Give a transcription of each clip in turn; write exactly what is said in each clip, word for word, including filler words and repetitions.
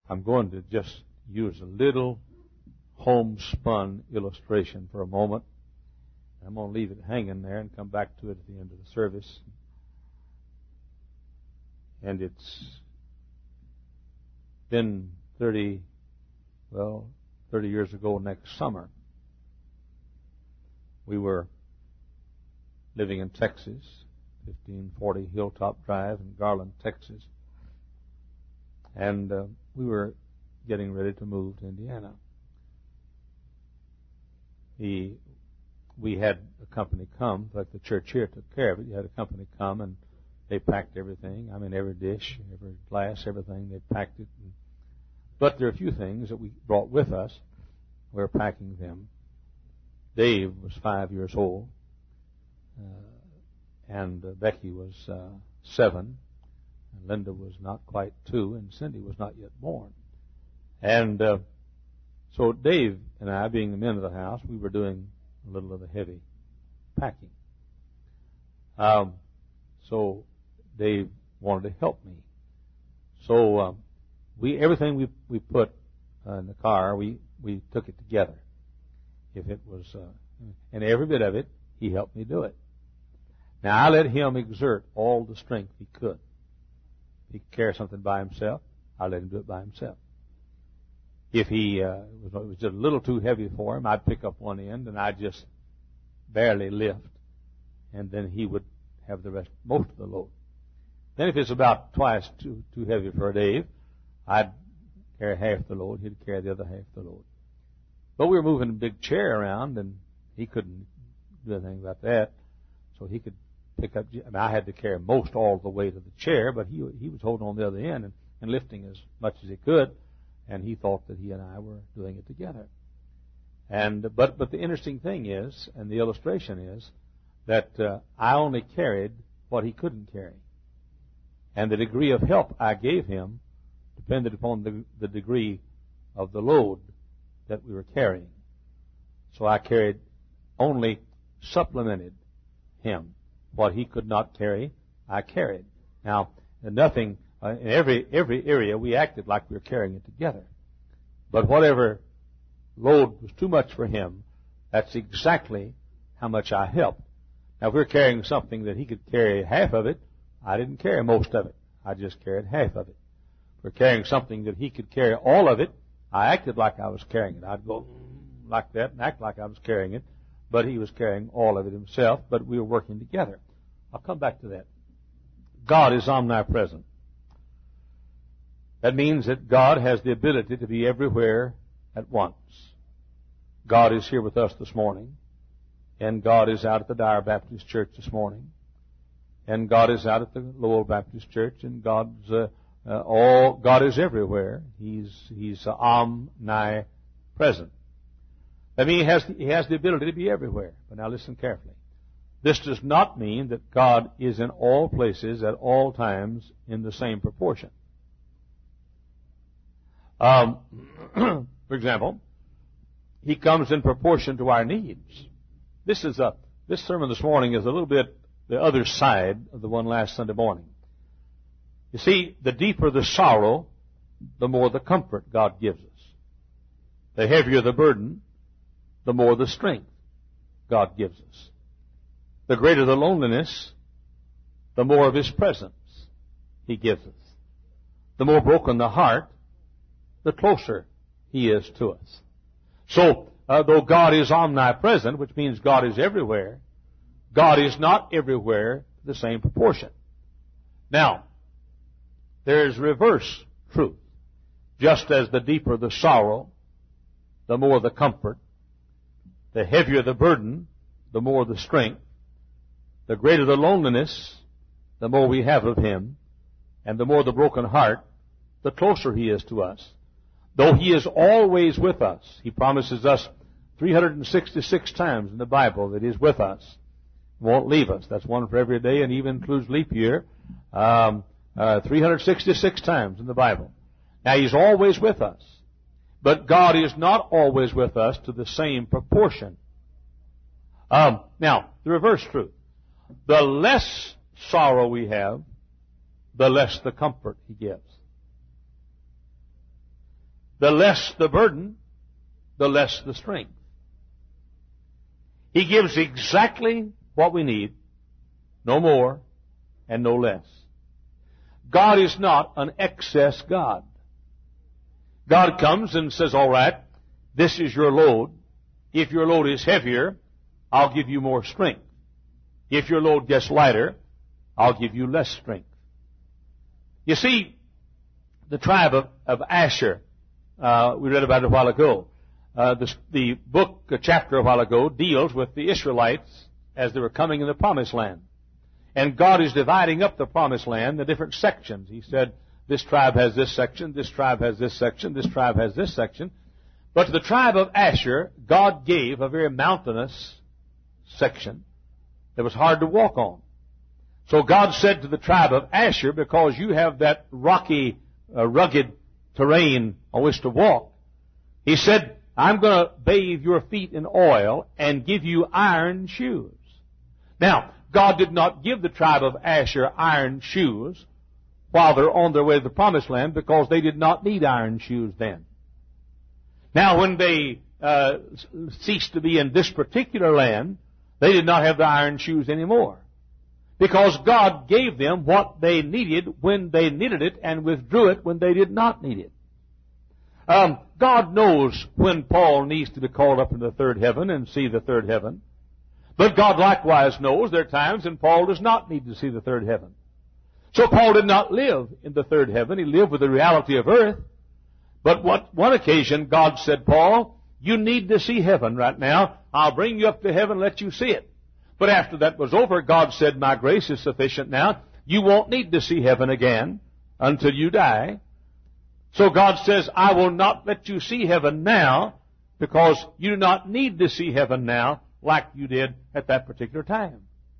I'm going to just use a little homespun illustration for a moment. I'm going to leave it hanging there and come back to it at the end of the service. And it's been thirty, well, thirty years ago next summer. We were living in Texas, fifteen forty Hilltop Drive in Garland, Texas. And uh, we were getting ready to move to Indiana. He, we had a company come, like the church here took care of it. You had a company come and they packed everything. I mean, every dish, every glass, everything. They packed it. But there are a few things that we brought with us. We're packing them. Dave was five years old, uh, and uh, Becky was uh, seven, and Linda was not quite two, and Cindy was not yet born. And uh, so Dave and I, being the men of the house, we were doing a little of the heavy packing. Um, so Dave wanted to help me. So um, we everything we we put uh, in the car, we we took it together. If it was, uh, and every bit of it, he helped me do it. Now I let him exert all the strength he could. If he could carry something by himself, I let him do it by himself. If he uh, it was, it was just a little too heavy for him, I'd pick up one end and I'd just barely lift, and then he would have the rest, most of the load. Then if it's about twice too too heavy for Dave, I'd carry half the load. He'd carry the other half the load. But we were moving a big chair around, and he couldn't do anything about that. So he could pick up. I mean, I had to carry most all the weight of the chair, but he he was holding on the other end and, and lifting as much as he could. And he thought that he and I were doing it together. And but but the interesting thing is, and the illustration is, that uh, I only carried what he couldn't carry, and the degree of help I gave him depended upon the, the degree of the load that we were carrying. So I carried only supplemented him. What he could not carry, I carried. Now, nothing, uh, in every, every area we acted like we were carrying it together. But whatever load was too much for him, that's exactly how much I helped. Now, if we're carrying something that he could carry half of it, I didn't carry most of it. I just carried half of it. If we're carrying something that he could carry all of it, I acted like I was carrying it. I'd go like that and act like I was carrying it, but he was carrying all of it himself, but we were working together. I'll come back to that. God is omnipresent. That means that God has the ability to be everywhere at once. God is here with us this morning, and God is out at the Dyer Baptist Church this morning, and God is out at the Lowell Baptist Church, and God's uh, Uh, all God is everywhere. He's He's uh, omnipresent. That means he has he has the ability to be everywhere. But now listen carefully. This does not mean that God is in all places at all times in the same proportion. Um, for example, He comes in proportion to our needs. This is a this sermon this morning is a little bit the other side of the one last Sunday morning. You see, the deeper the sorrow, the more the comfort God gives us. The heavier the burden, the more the strength God gives us. The greater the loneliness, the more of His presence He gives us. The more broken the heart, the closer He is to us. So, uh, though God is omnipresent, which means God is everywhere, God is not everywhere in the same proportion. Now, there is reverse truth. Just as the deeper the sorrow, the more the comfort, the heavier the burden, the more the strength, the greater the loneliness, the more we have of Him, and the more the broken heart, the closer He is to us. Though He is always with us, He promises us three hundred sixty-six times in the Bible that He is with us, won't leave us. That's one for every day, and even includes leap year. Um, Uh, three hundred sixty-six times in the Bible. Now, He's always with us. But God is not always with us to the same proportion. Um, now, the reverse truth. The less sorrow we have, the less the comfort He gives. the less the burden, the less the strength. He gives exactly what we need, no more and no less. God is not an excess God. God comes and says, all right, this is your load. If your load is heavier, I'll give you more strength. If your load gets lighter, I'll give you less strength. You see, the tribe of, of Asher, uh, we read about it a while ago. Uh, the, the book, a chapter a while ago, deals with the Israelites as they were coming in the Promised Land. And God is dividing up the Promised Land, the different sections. He said, this tribe has this section, this tribe has this section, this tribe has this section. But to the tribe of Asher, God gave a very mountainous section that was hard to walk on. So God said to the tribe of Asher, because you have that rocky, uh, rugged terrain on which to walk, He said, I'm going to bathe your feet in oil and give you iron shoes. Now, God did not give the tribe of Asher iron shoes while they're on their way to the Promised Land, because they did not need iron shoes then. Now, when they uh, ceased to be in this particular land, they did not have the iron shoes anymore, because God gave them what they needed when they needed it and withdrew it when they did not need it. Um, God knows when Paul needs to be called up into the third heaven and see the third heaven. But God likewise knows there are times when Paul does not need to see the third heaven. So Paul did not live in the third heaven. He lived with the reality of earth. But what, one occasion God said, Paul, you need to see heaven right now. I'll bring you up to heaven and let you see it. But after that was over, God said, my grace is sufficient now. You won't need to see heaven again until you die. So God says, I will not let you see heaven now, because you do not need to see heaven now like you did at that particular time.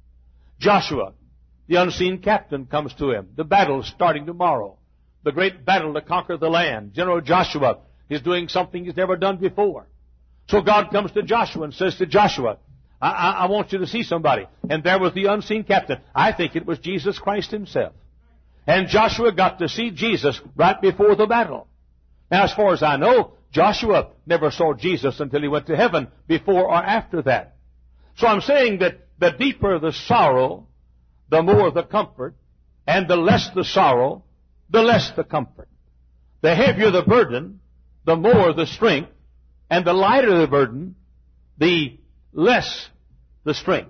Joshua, the unseen captain, comes to him. The battle is starting tomorrow. The great battle to conquer the land. General Joshua is doing something he's never done before. So God comes to Joshua and says to Joshua, I, I, I want you to see somebody. And there was the unseen captain. I think it was Jesus Christ himself. And Joshua got to see Jesus right before the battle. Now, as far as I know, Joshua never saw Jesus until he went to heaven, before or after that. So I'm saying that the deeper the sorrow, the more the comfort, and the less the sorrow, the less the comfort. The heavier the burden, the more the strength, and the lighter the burden, the less the strength.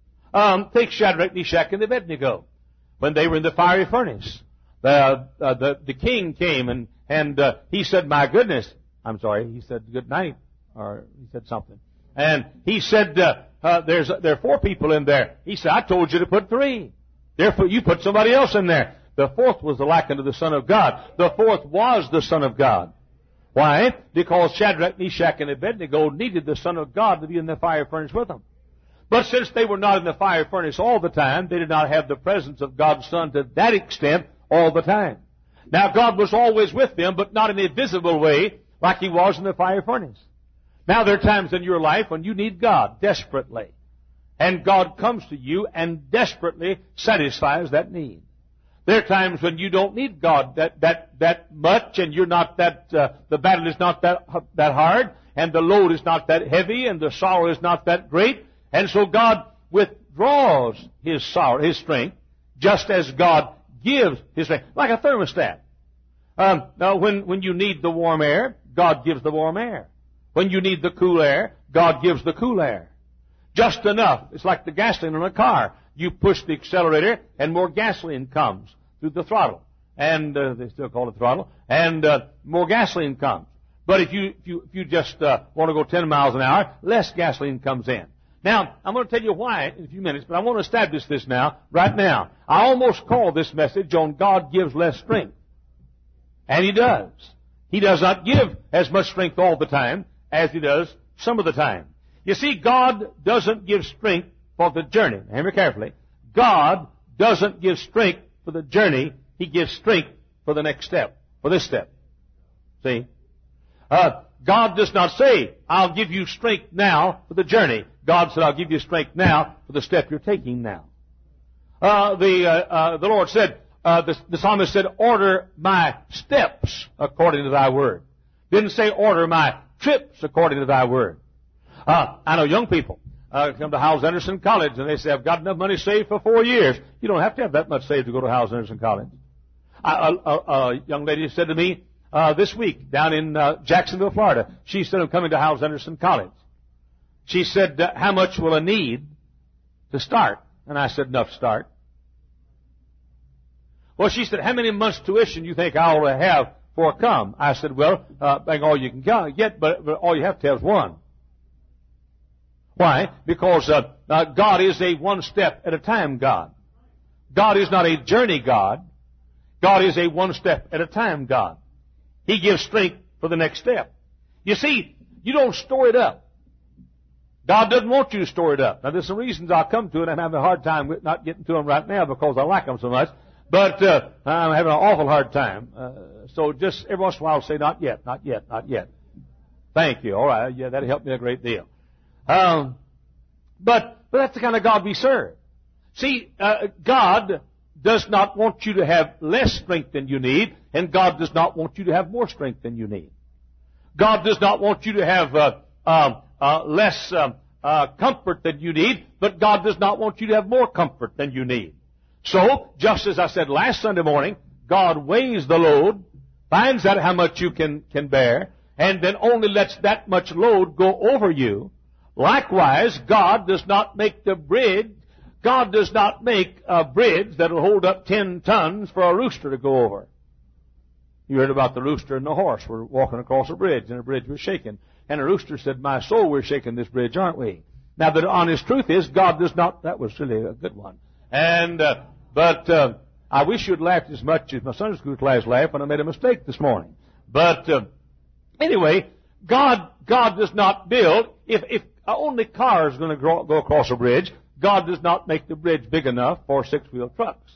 Um, take Shadrach, Meshach, and Abednego. When they were in the fiery furnace, the uh, the, the king came and and uh, he said, "My goodness," I'm sorry, he said, "Good night," or he said something, and he said, uh, uh, "There's there are four people in there." He said, "I told you to put three. Therefore, you put somebody else in there." The fourth was the like unto the Son of God. The fourth was the Son of God. Why? Because Shadrach, Meshach, and Abednego needed the Son of God to be in the fire furnace with them. But since they were not in the fire furnace all the time, they did not have the presence of God's Son to that extent all the time. Now, God was always with them, but not in a visible way like He was in the fire furnace. Now, there are times in your life when you need God desperately. And God comes to you and desperately satisfies that need. There are times when you don't need God that, that, that much, and you're not that, uh, the battle is not that, that hard, and the load is not that heavy, and the sorrow is not that great. And so God withdraws His sorrow, His strength, just as God gives His strength, like a thermostat. Um, now, when, when you need the warm air, God gives the warm air. When you need the cool air, God gives the cool air. Just enough. It's like the gasoline in a car. You push the accelerator, and more gasoline comes through the throttle. And uh, they still call it throttle. And uh, more gasoline comes. But if you if you, if you just uh, want to go ten miles an hour, less gasoline comes in. Now, I'm going to tell you why in a few minutes, but I want to establish this now, right now. I almost call this message on God gives less strength. And He does. He does not give as much strength all the time as He does some of the time. You see, God doesn't give strength for the journey. Hear me carefully. God doesn't give strength for the journey. He gives strength for the next step, for this step. See? Uh, God does not say, I'll give you strength now for the journey. God said, I'll give you strength now for the step you're taking now. Uh, the, uh, uh, the Lord said, uh, the, the psalmist said, order my steps according to thy word. Didn't say order my trips according to thy word. Uh, I know young people uh, come to Howells Anderson College and they say, I've got enough money saved for four years. You don't have to have that much saved to go to Howells Anderson College. A, a, a young lady said to me uh, this week down in uh, Jacksonville, Florida, she said, I'm coming to Howells Anderson College. She said, uh, how much will I need to start? And I said, enough to start. Well, she said, how many months tuition do you think I ought to have for a come? I said, well, uh, bang all you can get, but, but all you have to have is one. Why? Because uh, uh, God is a one step at a time God. God is not a journey God. God is a one step at a time God. He gives strength for the next step. You see, you don't store it up. God doesn't want you to store it up. Now, there's some reasons I'll come to it. I'm having a hard time with not getting to them right now because I like them so much. But uh, I'm having an awful hard time. Uh, so just every once in a while I'll say, not yet, not yet, not yet. Thank you. All right. Yeah, that'll help me a great deal. Um, but, but that's the kind of God we serve. See, uh, God does not want you to have less strength than you need, and God does not want you to have more strength than you need. God does not want you to have uh, uh, uh, less uh, uh, comfort than you need, but God does not want you to have more comfort than you need. So, just as I said last Sunday morning, God weighs the load, finds out how much you can, can bear, and then only lets that much load go over you. Likewise, God does not make the bridge, God does not make a bridge that will hold up ten tons for a rooster to go over. You heard about the rooster and the horse were walking across a bridge, and the bridge was shaking. And the rooster said, my soul, we're shaking this bridge, aren't we? Now, the honest truth is, God does not, that was really a good one. And, uh, but, uh, I wish you'd laughed as much as my Sunday school class laughed when I made a mistake this morning. But, uh, anyway, God, God does not build, if, if only cars are going to go, go across a bridge, God does not make the bridge big enough for six-wheel trucks.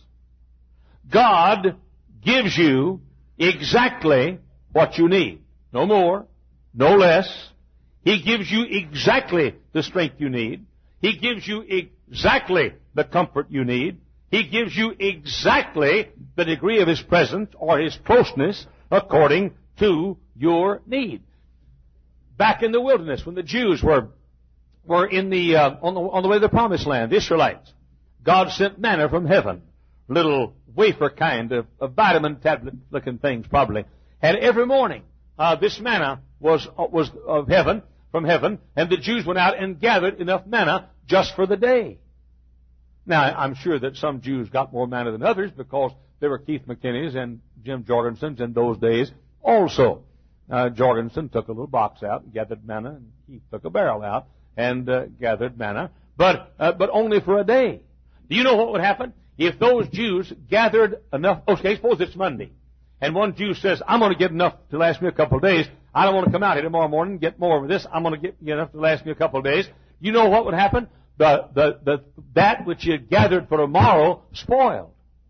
God gives you exactly what you need. No more, no less. He gives you exactly the strength you need. He gives you exactly the comfort you need. He gives you exactly the degree of His presence or His closeness according to your need. Back in the wilderness, when the Jews were were in the uh, on the on the way to the Promised Land, the Israelites, God sent manna from heaven, little wafer kind of, of vitamin tablet-looking things, probably. And every morning, uh, this manna was uh, was of heaven, from heaven, and the Jews went out and gathered enough manna just for the day. Now, I'm sure that some Jews got more manna than others because there were Keith McKinney's and Jim Jorgensen's in those days also. Uh, Jorgensen took a little box out and gathered manna, and Keith took a barrel out and uh, gathered manna, but uh, but only for a day. Do you know what would happen? If those Jews gathered enough, okay, suppose it's Monday, and one Jew says, I'm going to get enough to last me a couple of days. I don't want to come out here tomorrow morning and get more of this. I'm going to get, get enough to last me a couple of days. You know what would happen? The, the, the, that which he had gathered for tomorrow spoiled.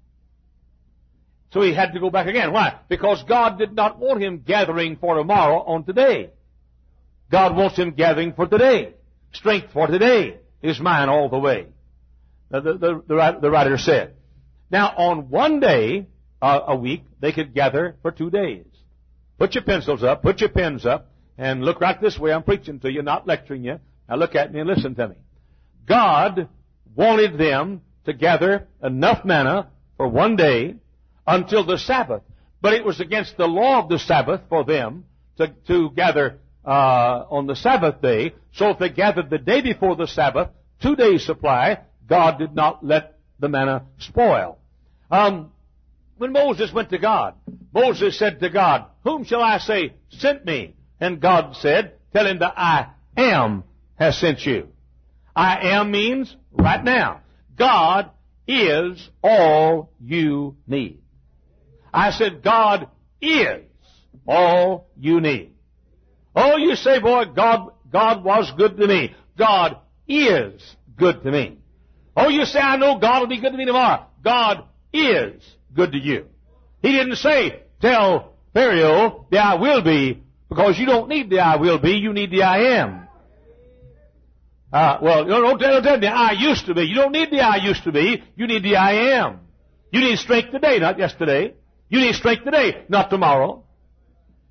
So he had to go back again. Why? Because God did not want him gathering for tomorrow on today. God wants him gathering for today. Strength for today is mine all the way. The, the, the, the writer said. Now, on one day uh, a week, they could gather for two days. Put your pencils up, put your pens up, and look right this way. I'm preaching to you, not lecturing you. Now look at me and listen to me. God wanted them to gather enough manna for one day until the Sabbath. But it was against the law of the Sabbath for them to, to gather uh, on the Sabbath day. So if they gathered the day before the Sabbath, two days' supply, God did not let the manna spoil. Um, when Moses went to God, Moses said to God, whom shall I say sent me? And God said, tell him that I am has sent you. I am means right now. God is all you need. I said, God is all you need. Oh, you say, boy, God, God was good to me. God is good to me. Oh, you say, I know God will be good to me tomorrow. God is good to you. He didn't say, tell Pharaoh the I will be, because you don't need the I will be, you need the I am. Uh, well, don't tell, don't tell the I used to be. You don't need the I used to be, you need the I am. You need strength today, not yesterday. You need strength today, not tomorrow.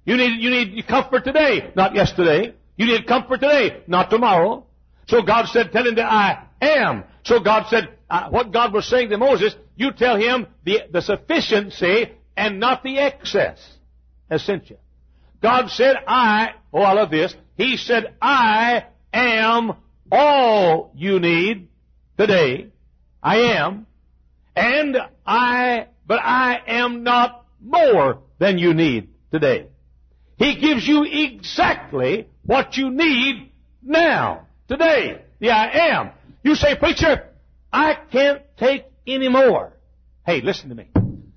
You need, you need comfort today, not yesterday. You need comfort today, not tomorrow. So God said, tell him that I am. So God said, uh, what God was saying to Moses, you tell him the, the sufficiency and not the excess has sent you. God said, I, oh I love this, He said, I am all you need today. I am. And I, but I am not more than you need today. He gives you exactly what you need now, today. The I am. You say, preacher, I can't take any more. Hey, listen to me.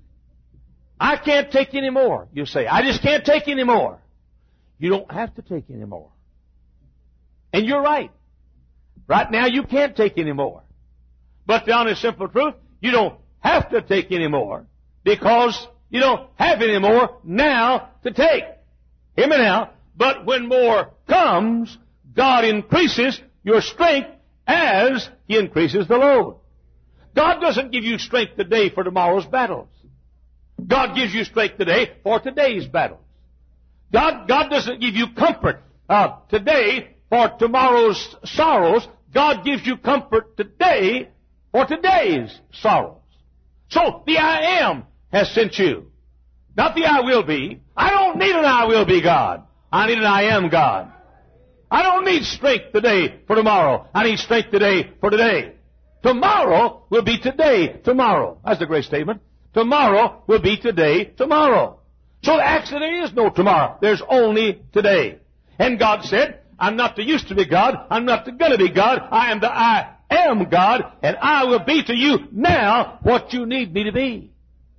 I can't take any more. You say, I just can't take any more. You don't have to take any more. And you're right. Right now you can't take any more. But the honest simple truth, you don't have to take any more because you don't have any more now to take. Hear me now. But when more comes, God increases your strength as He increases the load. God doesn't give you strength today for tomorrow's battles. God gives you strength today for today's battles. God, God doesn't give you comfort uh, today for tomorrow's sorrows. God gives you comfort today for today's sorrows. So the I am has sent you. Not the I will be. I don't need an I will be God. I need an I am God. I don't need strength today for tomorrow. I need strength today for today. Tomorrow will be today tomorrow. That's a great statement. Tomorrow will be today tomorrow. So actually there is no tomorrow. There's only today. And God said, I'm not the used to be God. I'm not the going to be God. I am the I am God. And I will be to you now what you need me to be.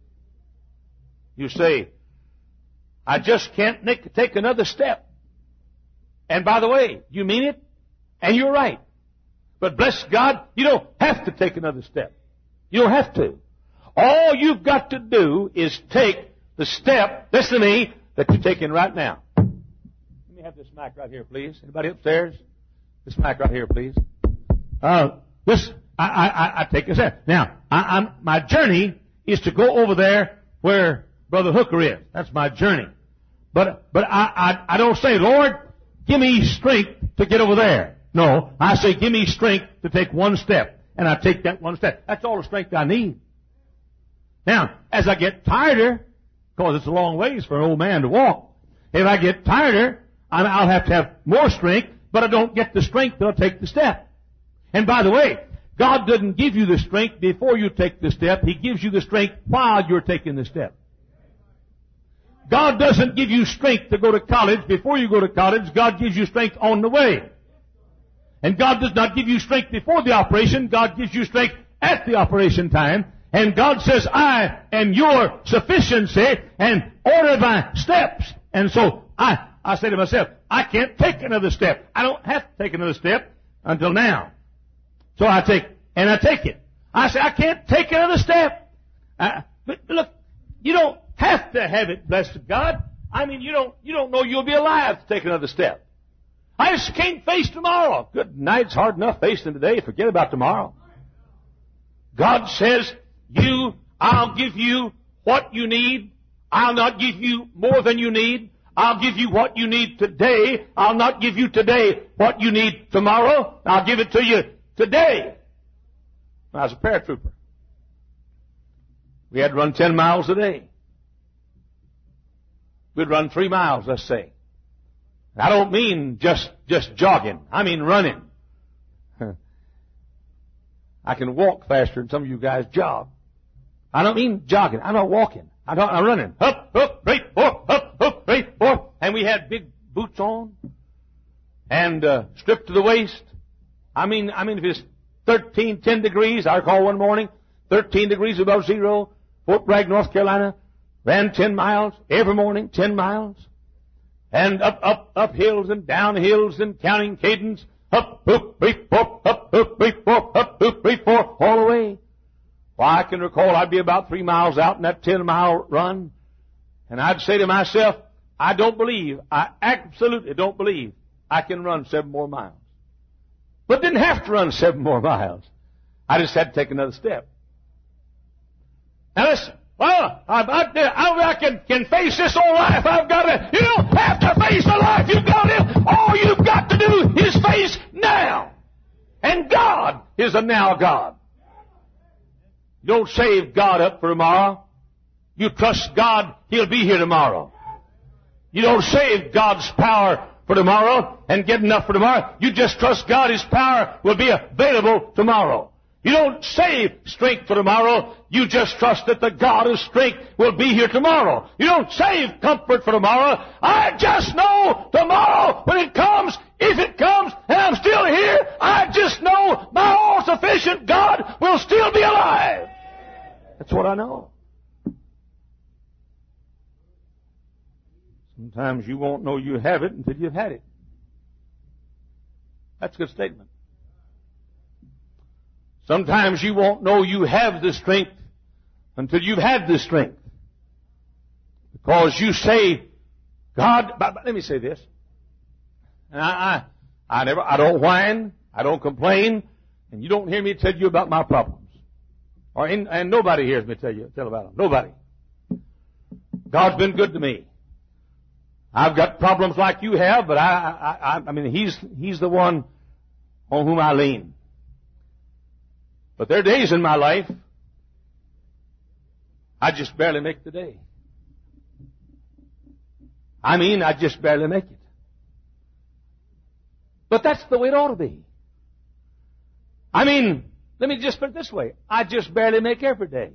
You say, I just can't make, take another step. And by the way, you mean it? And you're right. But bless God, you don't have to take another step. You don't have to. All you've got to do is take the step, listen to me, that you're taking right now. Let me have this mic right here, please. Anybody upstairs? This mic right here, please. Uh, this, I, I, I take a step. Now, I, I'm, my journey is to go over there where Brother Hooker is. That's my journey. But, but I, I, I don't say, Lord, give me strength to get over there. No, I say, give me strength to take one step. And I take that one step. That's all the strength I need. Now, as I get tireder, because it's a long ways for an old man to walk, if I get tireder, I'll have to have more strength, but I don't get the strength till I take the step. And by the way, God doesn't give you the strength before you take the step. He gives you the strength while you're taking the step. God doesn't give you strength to go to college before you go to college. God gives you strength on the way. And God does not give you strength before the operation. God gives you strength at the operation time. And God says, I am your sufficiency and order my steps. And so I, I say to myself, I can't take another step. I don't have to take another step until now. So I take, and I take it. I say, I can't take another step. Uh, but look, you don't have to have it, blessed God. I mean, you don't, you don't know you'll be alive to take another step. I just can't face tomorrow. Good night. It's hard enough facing today. Forget about tomorrow. God says, you, I'll give you what you need. I'll not give you more than you need. I'll give you what you need today. I'll not give you today what you need tomorrow. I'll give it to you today. When I was a paratrooper, we had to run ten miles a day. We'd run three miles, let's say. I don't mean just, just jogging. I mean running. I can walk faster than some of you guys jog. I don't mean jogging. I'm not walking. I don't, I'm running. Up, up, right, four, up, up, right, four. And we had big boots on and uh, stripped to the waist. I mean, I mean, if it's thirteen, ten degrees, I recall one morning, thirteen degrees above zero, Fort Bragg, North Carolina, ran ten miles every morning, ten miles. And up, up, up hills and down hills and counting cadence. Up, up, three, four, up, up, three, four, up, up, three, four, all the way. Well, I can recall I'd be about three miles out in that ten mile run. And I'd say to myself, I don't believe, I absolutely don't believe I can run seven more miles. But didn't have to run seven more miles. I just had to take another step. Now listen, Well, I, I, I can, can face this whole life. I've got to, you don't have to face the life you've got in. All you've got to do is face now. And God is a now God. You don't save God up for tomorrow. You trust God, He'll be here tomorrow. You don't save God's power for tomorrow and get enough for tomorrow. You just trust God, His power will be available tomorrow. You don't save strength for tomorrow. You just trust that the God of strength will be here tomorrow. You don't save comfort for tomorrow. I just know tomorrow when it comes, if it comes, and I'm still here, I just know my all-sufficient God will still be alive. That's what I know. Sometimes you won't know you have it until you've had it. That's a good statement. Sometimes you won't know you have the strength until you've had the strength. Because you say, God, but, but let me say this. And I, I, I never, I don't whine, I don't complain, and you don't hear me tell you about my problems. Or in, and nobody hears me tell you, tell about them. Nobody. God's been good to me. I've got problems like you have, but I, I, I, I mean, He's, He's the one on whom I lean. But there are days in my life, I just barely make the day. I mean, I just barely make it. But that's the way it ought to be. I mean, let me just put it this way. I just barely make every day.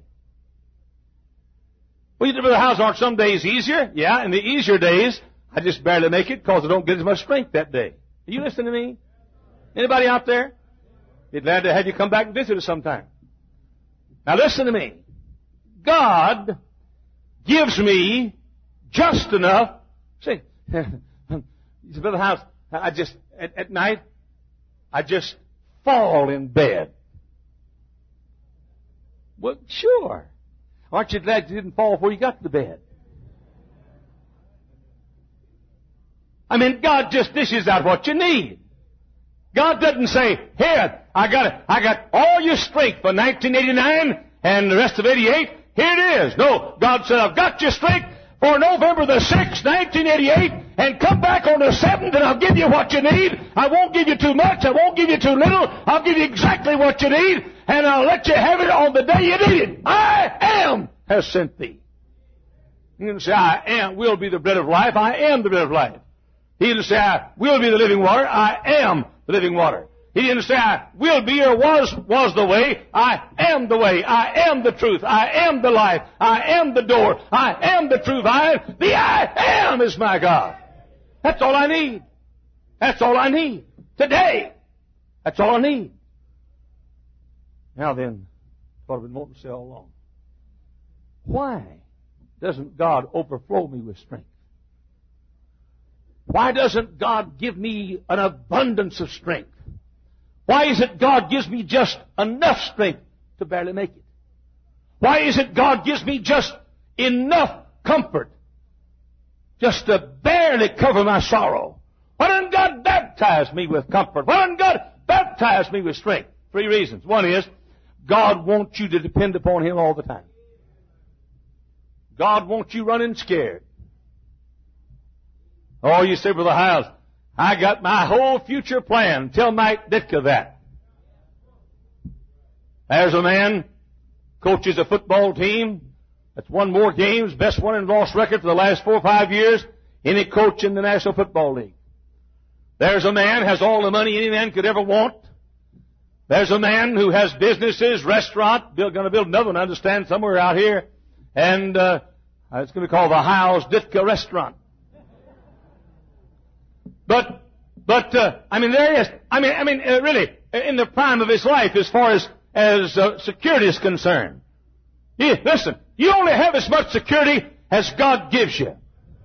Well, you the house aren't some days easier? Yeah, in the easier days, I just barely make it because I don't get as much strength that day. Are you listening to me? Anybody out there? Be glad to have you come back and visit us sometime. Now listen to me. God gives me just enough. See, Brother House, I just, at, at night, I just fall in bed. Well, sure. Aren't you glad you didn't fall before you got to bed? I mean, God just dishes out what you need. God doesn't say, here, I got it. I got all your strength for nineteen eighty-nine and the rest of eighty-eight. Here it is. No, God said, I've got your strength for November the sixth, nineteen eighty-eight, and come back on the seventh and I'll give you what you need. I won't give you too much. I won't give you too little. I'll give you exactly what you need, and I'll let you have it on the day you need it. I am has sent thee. You can say, I am, will be the bread of life. I am the bread of life. He didn't say, I will be the living water. I am the living water. He didn't say, I will be or was, was the way. I am the way. I am the truth. I am the life. I am the door. I am the true vine. The I am is my God. That's all I need. That's all I need. Today. That's all I need. Now then, what I've been wanting to say all along. Why doesn't God overflow me with strength? Why doesn't God give me an abundance of strength? Why is it God gives me just enough strength to barely make it? Why is it God gives me just enough comfort just to barely cover my sorrow? Why doesn't God baptize me with comfort? Why doesn't God baptize me with strength? Three reasons. One is, God wants you to depend upon Him all the time. God wants you running scared. Oh, you say, Brother Hiles, I got my whole future planned. Tell Mike Ditka that. There's a man, coaches a football team that's won more games, best won and lost record for the last four or five years, any coach in the National Football League. There's a man has all the money any man could ever want. There's a man who has businesses, restaurant, going to build another one, I understand, somewhere out here, and uh, it's going to be called the Hiles Ditka Restaurant. But, but, uh, I mean, there he is. I mean, I mean, uh, really, in the prime of his life, as far as, as, uh, security is concerned. You, listen, you only have as much security as God gives you.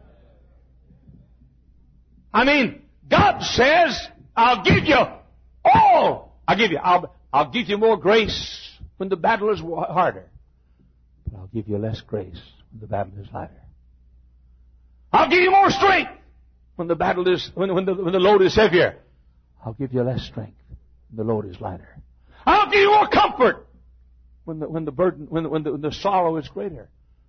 I mean, God says, I'll give you all. I'll give you, I'll, I'll give you more grace when the battle is harder. But I'll give you less grace when the battle is lighter. I'll give you more strength when the battle is, when, when, the, when the load is heavier. I'll give you less strength when the load is lighter. I'll give you more comfort when the, when the burden, when the, when the, when the sorrow is greater.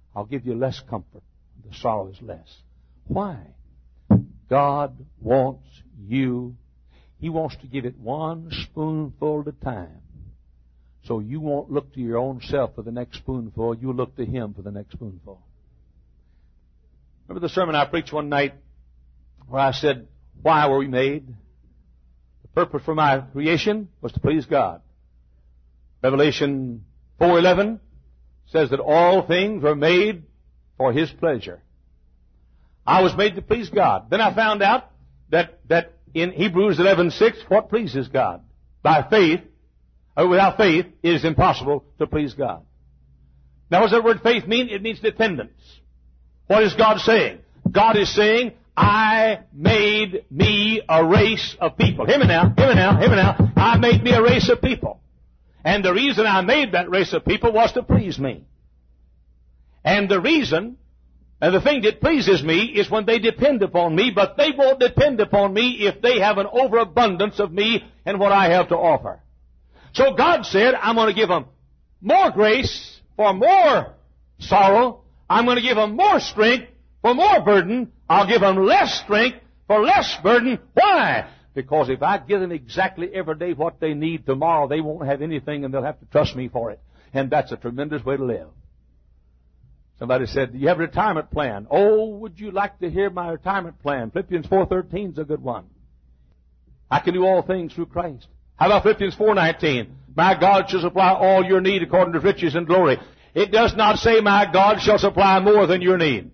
I'll give you less comfort. The sorrow is less. Why? God wants you. He wants to give it one spoonful at a time. So you won't look to your own self for the next spoonful. You'll look to Him for the next spoonful. Remember the sermon I preached one night where I said, why were we made? The purpose for my creation was to please God. Revelation four eleven says that all things were made for His pleasure. I was made to please God. Then I found out that, that in Hebrews eleven six, what pleases God? By faith, or without faith, it is impossible to please God. Now, what does that word faith mean? It means dependence. What is God saying? God is saying, I made me a race of people. Hear me now, hear me now, hear me now. I made me a race of people. And the reason I made that race of people was to please me. And the reason, and the thing that pleases me is when they depend upon me, but they won't depend upon me if they have an overabundance of me and what I have to offer. So God said, I'm going to give them more grace for more sorrow. I'm going to give them more strength for more burden. I'll give them less strength for less burden. Why? Because if I give them exactly every day what they need, tomorrow they won't have anything and they'll have to trust me for it. And that's a tremendous way to live. Somebody said, do you have a retirement plan? Oh, would you like to hear my retirement plan? Philippians four thirteen is a good one. I can do all things through Christ. How about Philippians four nineteen? My God shall supply all your need according to His riches and glory. It does not say my God shall supply more than your need.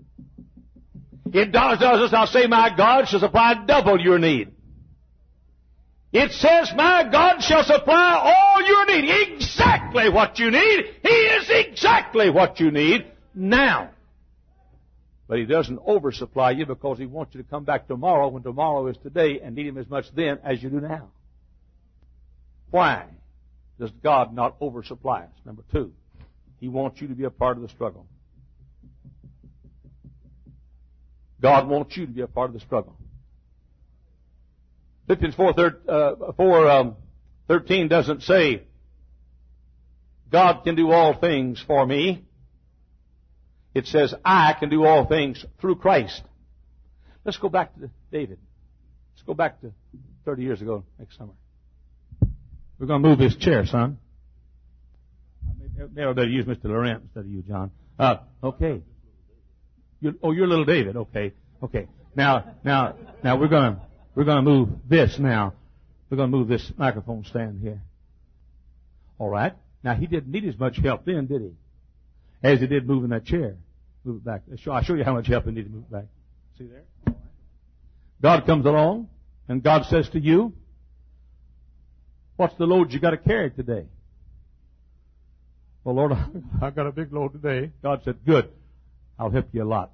It does, does not say my God shall supply double your need. It says my God shall supply all your need. Exactly what you need. He is exactly what you need now. But He doesn't oversupply you because He wants you to come back tomorrow when tomorrow is today and need Him as much then as you do now. Why does God not oversupply us? Number two, He wants you to be a part of the struggle. God wants you to be a part of the struggle. Philippians four thirteen doesn't say, God can do all things for me. It says, I can do all things through Christ. Let's go back to David. Let's go back to thirty years ago next summer. We're going to move this chair, son. Maybe I better use Mister Laurent instead of you, John. Uh, okay. You're, oh, you're little David. Okay. Okay. Now, now, now we're going to, we're going to move this now. We're going to move this microphone stand here. All right. Now, he didn't need as much help then, did he? As he did moving that chair. Move it back. I'll show you how much help he needed to move it back. See there? All right. God comes along and God says to you, what's the load you got to carry today? Well, Lord, I've got a big load today. God said, good. I'll help you a lot.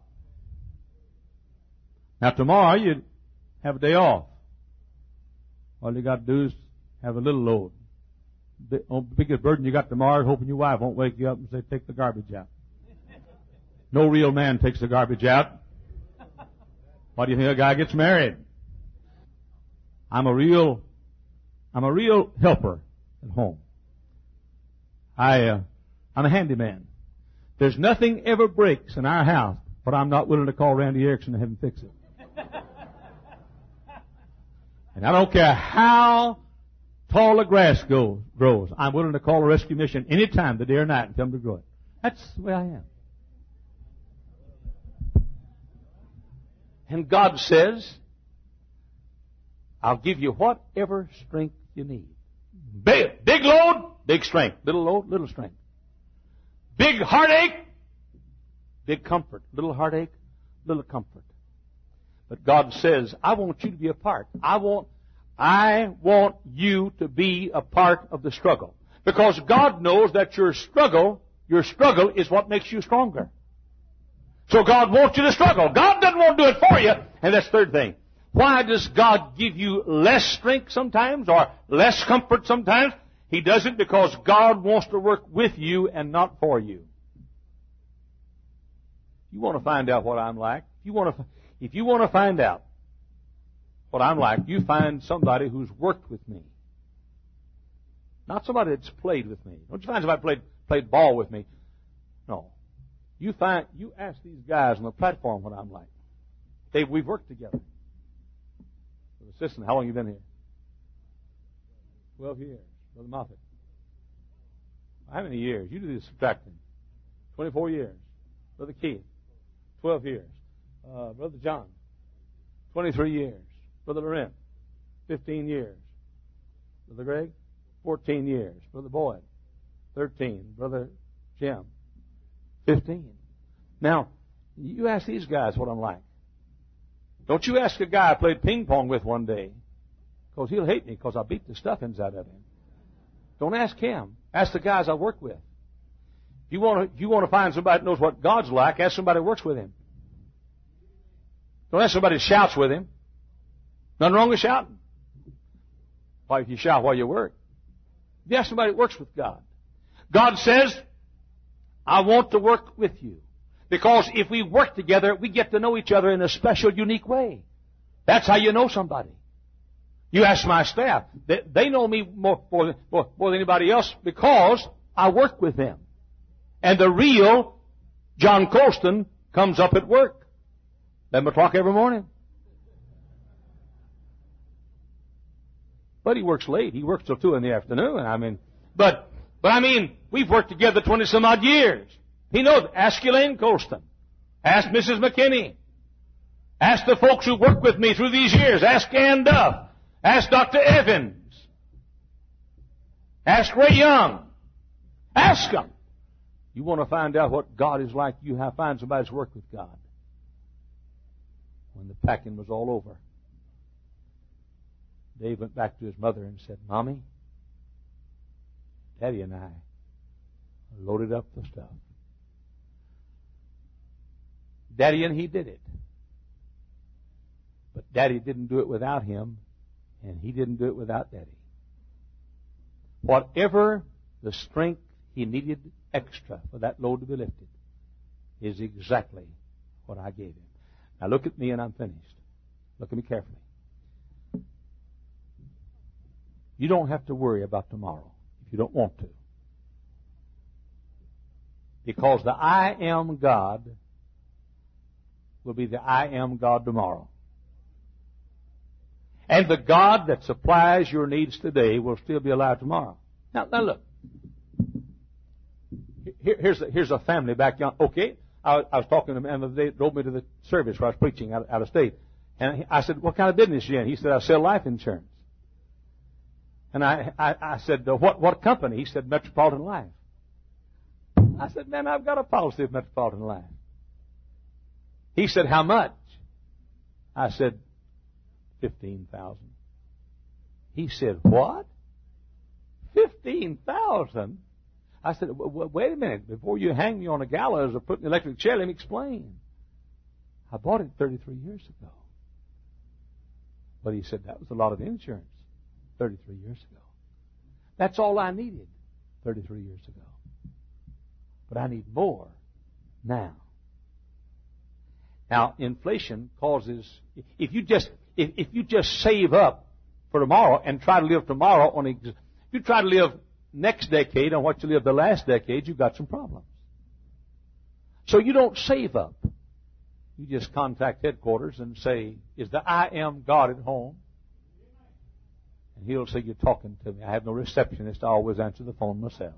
Now, tomorrow you have a day off. All you got to do is have a little load. The biggest burden you got tomorrow is hoping your wife won't wake you up and say, take the garbage out. No real man takes the garbage out. Why do you think a guy gets married? I'm a real, I'm a real helper at home. I, uh, I'm a handyman. There's nothing ever breaks in our house, but I'm not willing to call Randy Erickson to have him fix it. And I don't care how tall the grass goes, grows. I'm willing to call a rescue mission any time, the day or night, and tell them to grow it. That's the way I am. And God says, I'll give you whatever strength you need. Big, big load, big strength. Little load, little strength. Big heartache, big comfort. Little heartache, little comfort. But God says, I want you to be a part. I want, I want you to be a part of the struggle. Because God knows that your struggle, your struggle is what makes you stronger. So God wants you to struggle. God doesn't want to do it for you. And that's the third thing. Why does God give you less strength sometimes or less comfort sometimes? He does it because God wants to work with you and not for you. You want to find out what I'm like? If you want to, if you want to find out what I'm like, you find somebody who's worked with me. Not somebody that's played with me. Don't you find somebody played played ball with me? No. You find, you ask these guys on the platform what I'm like. Dave, we've worked together. Assistant, how long have you been here? Twelve years. Brother Moffat. How many years? You do the subtracting. Twenty-four years. Brother Keith. Twelve years. Uh, Brother John. Twenty-three years. Brother Laurent. Fifteen years. Brother Greg. Fourteen years. Brother Boyd. Thirteen. Brother Jim. Fifteen. Now, you ask these guys what I'm like. Don't you ask a guy I played ping pong with one day, because he'll hate me because I beat the stuffings out of him. Don't ask him. Ask the guys I work with. If you want to, you want to find somebody that knows what God's like, ask somebody that works with Him. Don't ask somebody that shouts with Him. Nothing wrong with shouting. Why, if you shout while you work. If you ask somebody that works with God. God says, I want to work with you. Because if we work together, we get to know each other in a special, unique way. That's how you know somebody. You ask my staff. They, they know me more, more, more, more than anybody else because I work with them. And the real John Colston comes up at work. eleven o'clock every morning. But he works late. He works till two in the afternoon. I mean, but, but I mean, we've worked together twenty some odd years. He knows. Ask Elaine Colston. Ask Missus McKinney. Ask the folks who worked with me through these years. Ask Ann Duff. Ask Doctor Evans. Ask Ray Young. Ask them. You want to find out what God is like, you have find somebody that's worked with God. When the packing was all over, Dave went back to his mother and said, Mommy, Daddy and I loaded up the stuff. Daddy and he did it. But Daddy didn't do it without him, and he didn't do it without Daddy. Whatever the strength he needed extra for that load to be lifted is exactly what I gave him. Now look at me and I'm finished. Look at me carefully. You don't have to worry about tomorrow if you don't want to. Because the I am God will be the I am God tomorrow. And the God that supplies your needs today will still be alive tomorrow. Now, now look. Here, here's, a, here's a family back yonder. Okay, I, I was talking to a man the other day that drove me to the service where I was preaching out, out of state. And I said, what kind of business are you in? He said, I sell life insurance. And I, I, I said, what, what company? He said, Metropolitan Life. I said, man, I've got a policy of Metropolitan Life. He said, how much? I said, fifteen thousand. He said, what? Fifteen thousand? I said, wait a minute. Before you hang me on a gallows or put in an electric chair, let me explain. I bought it thirty-three years ago. But he said, that was a lot of insurance thirty-three years ago. That's all I needed thirty-three years ago. But I need more now. Now, inflation causes, if you just, if, if you just save up for tomorrow and try to live tomorrow on, if you try to live next decade on what you lived the last decade, you've got some problems. So you don't save up. You just contact headquarters and say, is the I am God at home? And he'll say, you're talking to me. I have no receptionist. I always answer the phone myself.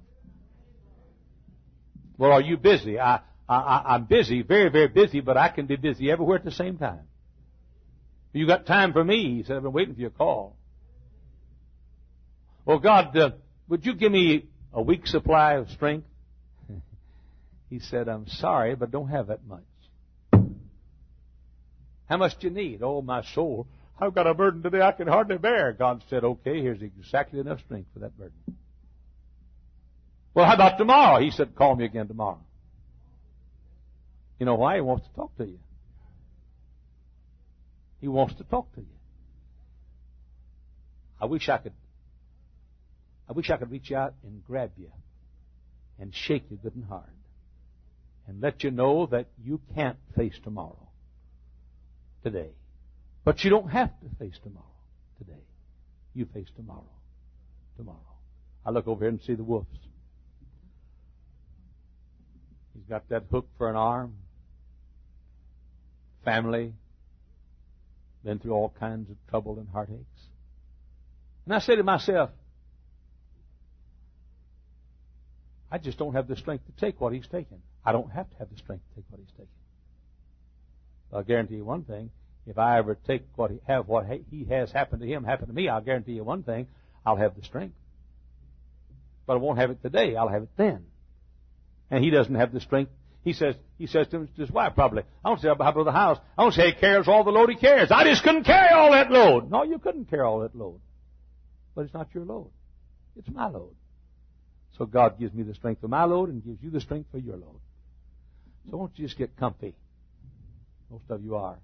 Well, are you busy? I, I, I'm busy, very, very busy, but I can be busy everywhere at the same time. You got time for me? He said, I've been waiting for your call. Well, God, uh, would you give me a week's supply of strength? He said, I'm sorry, but don't have that much. How much do you need? Oh, my soul, I've got a burden today I can hardly bear. God said, okay, here's exactly enough strength for that burden. Well, how about tomorrow? He said, call me again tomorrow. You know why? He wants to talk to you. He wants to talk to you. I wish I could, I wish I could reach out and grab you and shake you good and hard and let you know that you can't face tomorrow today. But you don't have to face tomorrow today. You face tomorrow tomorrow. I look over here and see the wolves. He's got that hook for an arm. Family. Been through all kinds of trouble and heartaches. And I say to myself, I just don't have the strength to take what he's taken. I don't have to have the strength to take what he's taken. I'll guarantee you one thing. If I ever take what he, have what he has happened to him happen to me, I'll guarantee you one thing. I'll have the strength. But I won't have it today. I'll have it then. And he doesn't have the strength. He says, he says to his wife probably, I don't say about the house. I don't say he carries all the load he carries. I just couldn't carry all that load. No, you couldn't carry all that load. But it's not your load. It's my load. So God gives me the strength for my load and gives you the strength for your load. So won't you just get comfy? Most of you are.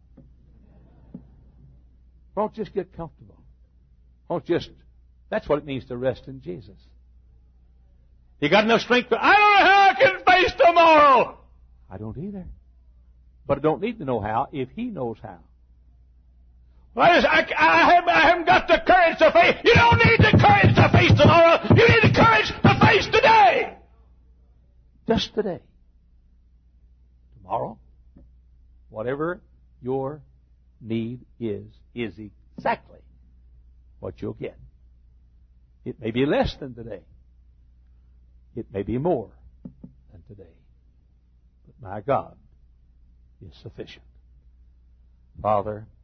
Don't just get comfortable. Don't just, that's what it means to rest in Jesus. You got enough strength to, I don't know how I can face tomorrow. I don't either. But I don't need to know how if He knows how. Well, I, just, I, I, have, I haven't got the courage to face. You don't need the courage to face tomorrow. You need the courage to face today. Just today. Tomorrow, whatever your need is, is exactly what you'll get. It may be less than today. It may be more than today. But my God is sufficient. Father,